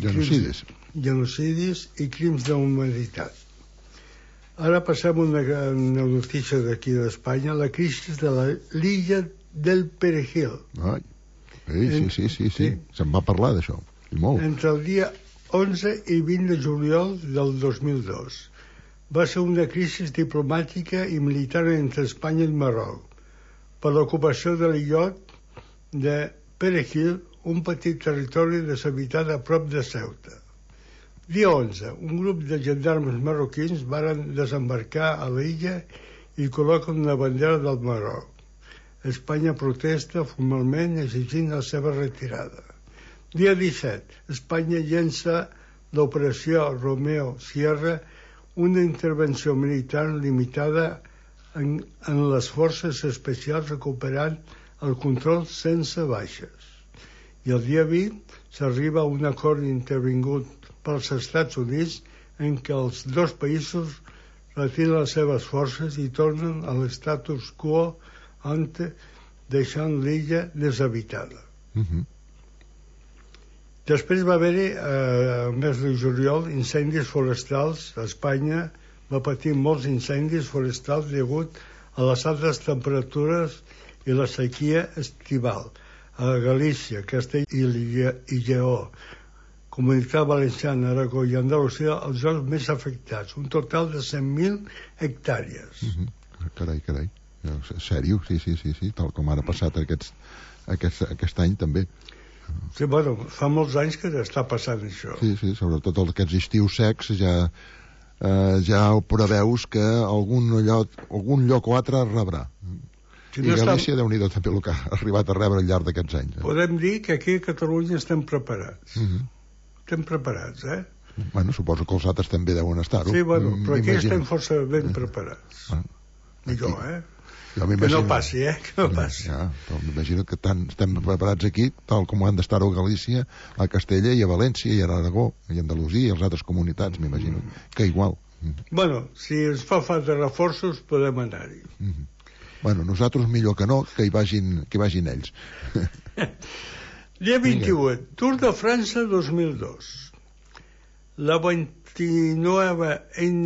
i crims de humanitat. Ara passem una notícia d'aquí d'Espanya, la crisi de l'illa del Perejil. Sí. Se'n va parlar d'això, i molt. Entre el dia 11 i 20 de juliol del 2002. Va ser una crisi diplomàtica i militar entre Espanya i Marroc per l'ocupació de l'illot de Perejil, un petit territori deshabitat a prop de Ceuta. Dia 11, un grup de gendarmes marroquins varen desembarcar a l'illa i col·loquen una bandera del Marroc. Espanya protesta formalment exigint la seva retirada. Dia 17, Espanya llença l'operació Romeo Sierra, una intervenció militar limitada en les forces especials recuperant el control sense baixes. I el dia 20 s'arriba a un acord intervingut pels Estats Units en què els dos països retiren les seves forces i tornen a l'estatus quo ante, deixant l'illa deshabitada. Després va haver-hi, al mes de juliol, incendis forestals. Espanya va patir molts incendis forestals degut a les altes temperatures i la sequia estival. A Galícia, Castell i Lleó, Comunitat Valenciana, Aragó i Andalusia, els llocs més afectats, un total de 100.000 hectàrees. Carai. Sèrio? Sí, tal com ara ha passat aquest any també. Sí, bueno, fa molts anys que està passant això. Sí, sobretot aquests estius secs ja ho preveus que algun lloc o altre rebrà. I Galícia, Déu-n'hi-do, també el que ha arribat a rebre al llarg d'aquests anys. Podem dir que aquí a Catalunya estem preparats. Estem preparats, Bueno, suposo que els altres també deuen estar-ho. Sí, bueno, però aquí estem força ben preparats. Millor, que no passi, que no passi. Però m'imagino que estem preparats aquí, tal com han d'estar-ho a Galícia, a Castella i a València i a Aragó i a Andalusia i a les altres comunitats, m'imagino que igual. Bueno, si ens fa falta reforços podem anar-hi. Bueno, nosaltres millor que no, que hi vagin ells. Dia 28, Tour de França 2002. La 89a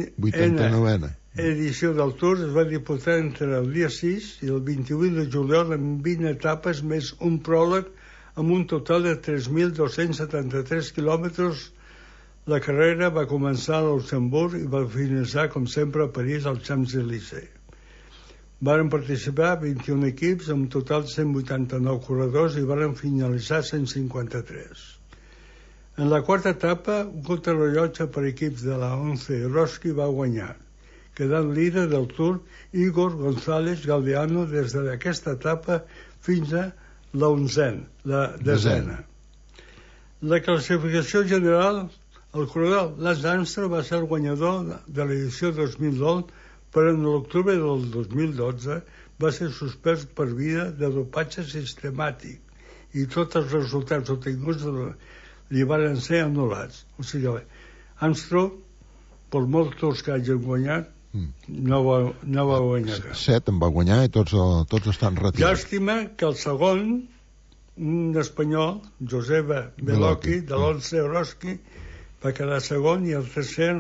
edició del Tour es va disputar entre el dia 6 i el 28 de juliol amb 20 etapes més un pròleg amb un total de 3.273 quilòmetres. La carrera va començar a Luxemburg i va finalitzar, com sempre, a París, als Champs-Élysées. Varen participar 21 equips amb un total de 189 corredors i varen finalitzar 153. En la quarta etapa, un contrarellotge per equips de la 11 Roski va guanyar, quedant líder del Tour Igor González Galdeano des d'aquesta etapa fins a la 11ª, la desena. La classificació general, el corredor Lance Armstrong va ser el guanyador de l'edició 2009, però en l'octubre del 2012 va ser suspès per via de dopatge sistemàtic i tots els resultats obtinguts li van ser anul·lats. O sigui, Armstrong, per molts tours que hagin guanyat, no va guanyar cap. 7 en va guanyar i tots estan retirats. Llàstima que el segon, un espanyol, Joseba Beloki, de l'11 Roski, va quedar segon, i el tercer,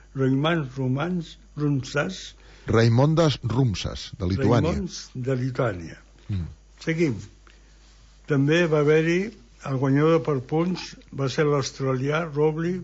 Raimondas Rumsas, de Lituània. De Lituània. Seguim. També va haver-hi el guanyador per punts, va ser l'australià Robbie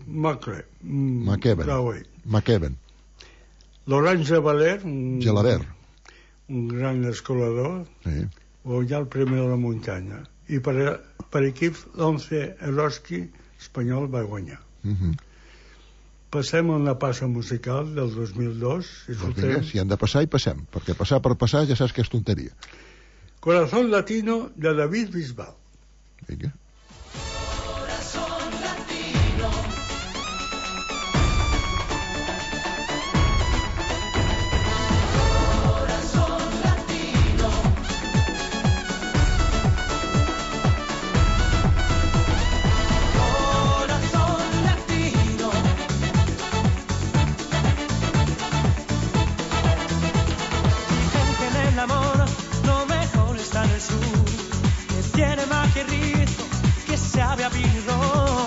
McEwen. Laurent Gelabert, un gran escalador, va guanyar el Premi de la Muntanya. I per equips, l'11 Eroski espanyol va guanyar. Passem a una passa musical del 2002. Si han de passar, hi passem, perquè passar per passar ja saps que és tonteria. Corazón Latino, de David Bisbal. Vinga. Tiene más que ritmo que sabe a vino.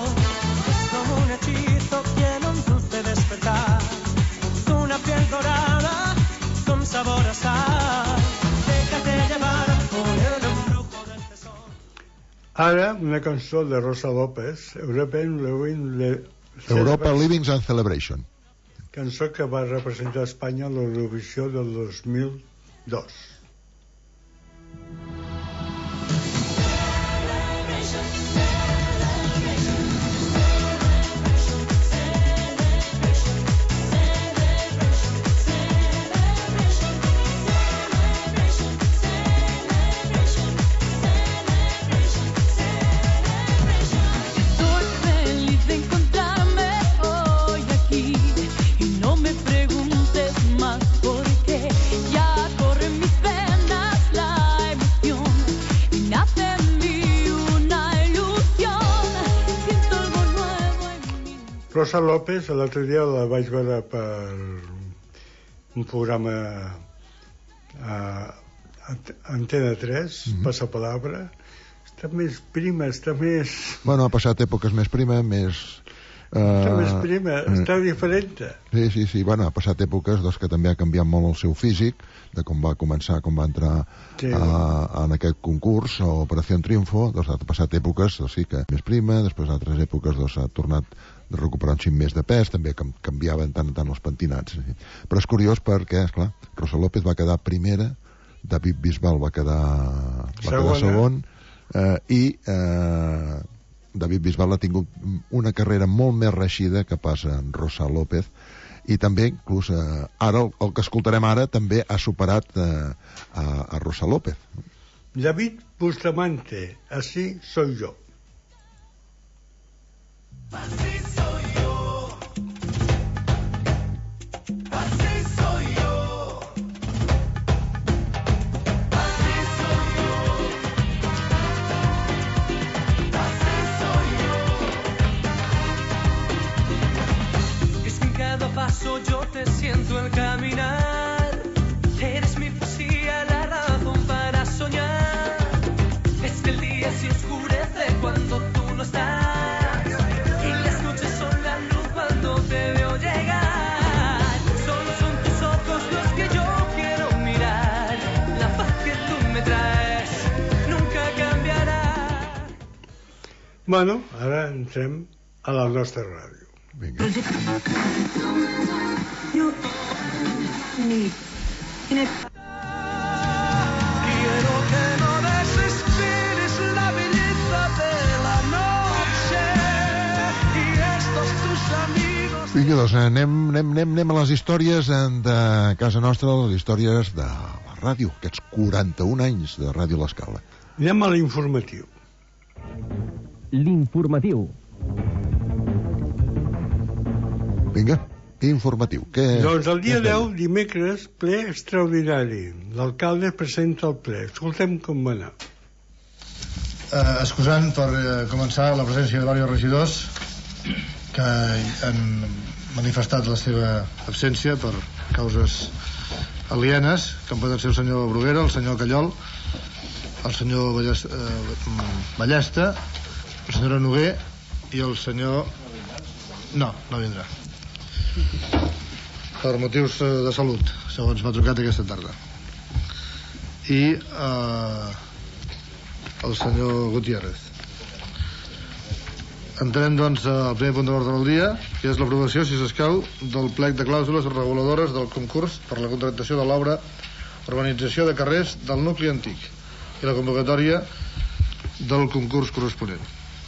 Ara, una cançó de Rosa López, Europa Livings and Celebration. Cançó que va representar Espanya a l'Eurovisió del 2002. Rosa López, l'altre dia la vaig veure per un programa a Antena 3, Passapalabra. Està més prima, està més... Bueno, ha passat èpoques més prima, més... Està més prima, està diferent. Sí. Bueno, ha passat èpoques que també ha canviat molt el seu físic, de com va començar, com va entrar en aquest concurs, o Operació Triunfo. Ha passat èpoques, que més prima, després altres èpoques ha tornat de recuperar un xic més de pes, també canviaven tant els pentinats. Però és curiós perquè, esclar, Rosa López va quedar primera, David Bisbal va quedar segon, i David Bisbal ha tingut una carrera molt més reeixida que pas en Rosa López, i també inclús ara el que escoltarem ara també ha superat a Rosa López. David Bustamante, Así soy yo. Así soy yo. Así soy yo. Así soy yo. Así soy yo. Es que en cada paso yo te siento al caminar. Eres mi poesía, la razón para soñar. Es que el día se oscurece cuando tú no estás. Bueno, ara entrem a la nostra ràdio. Vinga. Quiero que no desesperes la belleza de la noche y estos tus amigos. Vinga, doncs anem a les històries de casa nostra, les històries de la ràdio, aquests 41 anys de Ràdio L'Escala. Anem a l'informatiu. L'informatiu. Vinga, informatiu. Doncs el dia 10, dimecres, ple extraordinari. L'alcalde presenta el ple. Escoltem com va anar. Excusant per començar la presència de diversos regidors que han manifestat la seva absència per causes alienes, com poden ser el senyor Bruguera, el senyor Callol, el senyor Ballesta, la senyora Noguer i el senyor... No vindrà. Per motius de salut, segons m'ha trucat aquesta tarda. I el senyor Gutiérrez. Entrem, doncs, al primer punt de l'ordre del dia, que és l'aprovació, si s'escau, del plec de clàusules reguladores del concurs per la contractació de l'obra urbanització de carrers del nucli antic i la convocatòria del concurs corresponent.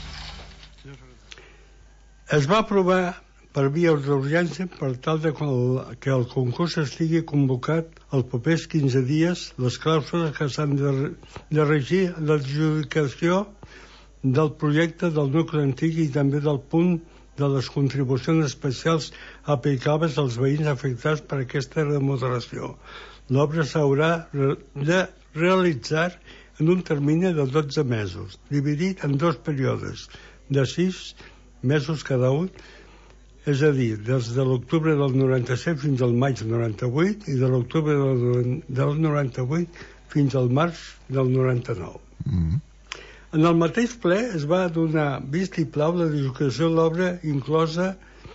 Es va aprovar per via d'urgència per tal de que el concurs estigui convocat els propers 15 dies les clàusules que s'han de regir l'adjudicació del projecte del nucli antic i també del punt de les contribucions especials aplicables als veïns afectats per aquesta remodelació. L'obra s'haurà de realitzar en un termini de 12 mesos, dividit en 2 períodes de 6 mesos cada un, és a dir, des de l'octubre del 97 fins al maig del 98 i de l'octubre del 98 fins al març del 99. En el mateix ple es va donar vistiplau la dislocació de l'obra inclosa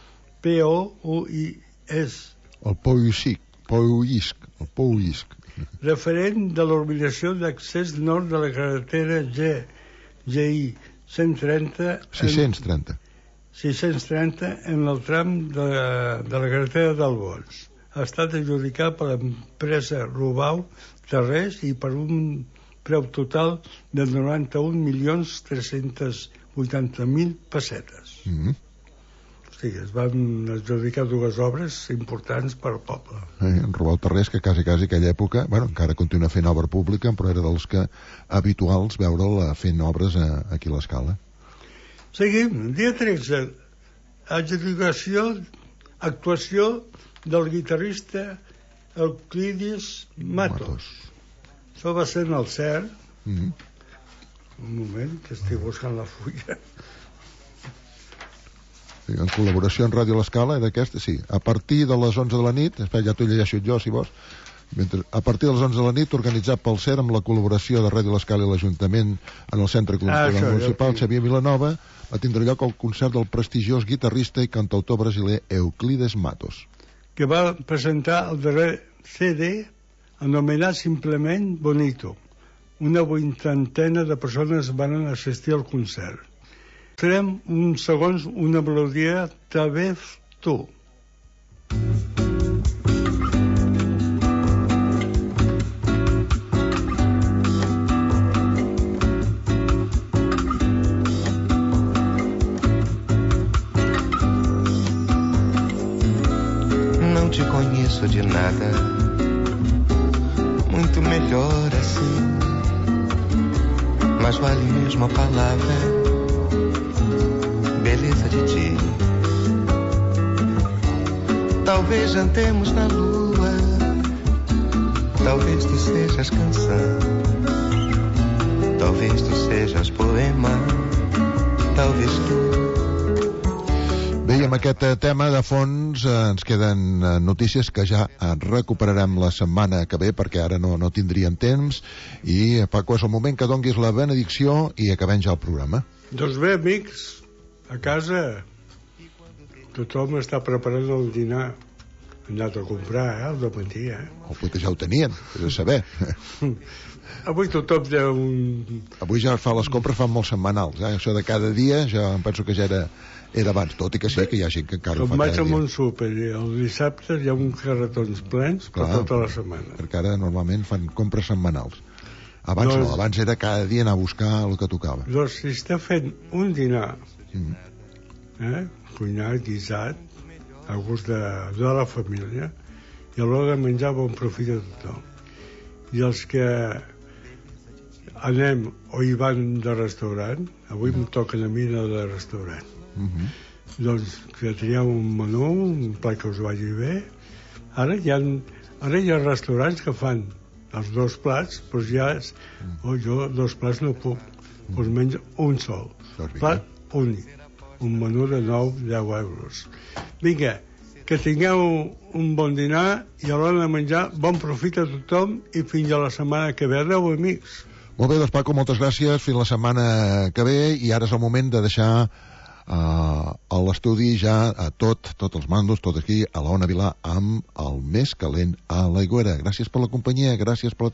POUIS. El POUISC. Referent de l'organització d'accés nord de la carretera G GI 130... 630 en el tram de la carretera d'Albons. Ha estat adjudicat per l'empresa Rubau Terrés i per un preu total de 91.380.000 pessetes. O sigui, es van adjudicar dues obres importants per al poble. En Rubau Terrés, que quasi aquella època, bueno, encara continua fent obra pública, però era dels que habituals veure'l fent obres aquí a l'Escala. Seguim. Dia 13. Actuació del guitarrista Euclides Matos. Això va ser en el CER. Un moment, que estic buscant la fulla. En col·laboració amb Ràdio l'Escala, era aquesta, sí. A partir de les 11 de la nit, espera, ja t'ho llegeixo jo, si vols. A partir de les 11 de la nit, organitzat pel CER amb la col·laboració de Ràdio l'Escala i l'Ajuntament en el Centre Cultural Municipal Xavier Vilanova, va tindre lloc el concert del prestigiós guitarrista i cantautor brasiler Euclides Matos, que va presentar el darrer CD anomenat simplement Bonito. Una 80 de persones van assistir al concert. Farem uns segons una melodia Tal vez tú. Não te conheço de nada, muito melhor assim, mas vale mesmo a palavra beleza de ti. Talvez jantemos na lua, talvez tu sejas canção, talvez tu sejas poema, talvez tu. Bé, i amb aquest tema de fons ens queden notícies que ja recuperarem la setmana que ve, perquè ara no tindríem temps. I, Paco, és el moment que donguis la benedicció i acabem ja el programa. Doncs bé, amics, a casa tothom està preparant el dinar. Han anat a comprar, al dematí, O potser ja ho tenien, és a saber. Avui tothom té Avui ja fa les compres, fan molt setmanals, Això de cada dia, ja em penso que ja era abans, tot i que sí que hi ha gent que encara ho fa cada dia. Com vaig a un súper i el dissabte hi ha uns carretons plens per tota la setmana. Perquè ara normalment fan compres setmanals. Abans no, abans era cada dia anar a buscar el que tocava. Doncs si està fent un dinar, cuinat, guisat, a gust de la família, i a l'hora de menjar bon profit a tothom. I els que anem o hi van de restaurant, avui em toquen a mi anar de restaurant, doncs que trieu un menú, un plat que us vagi bé. Ara hi ha restaurants que fan els dos plats, doncs ja jo dos plats no puc, doncs menjo un sol plat únic, un menú de 9-10 euros. Vinga, que tingueu un bon dinar i a l'hora de menjar bon profit a tothom i fins a la setmana que ve. Adéu, amics. Molt bé, doncs Paco, moltes gràcies, fins la setmana que ve, i ara és el moment de deixar a l'estudi ja a tots els mandos, tot aquí a la Ona Vilà, amb el més calent a l'Aigüera. Gràcies per la companyia, gràcies per la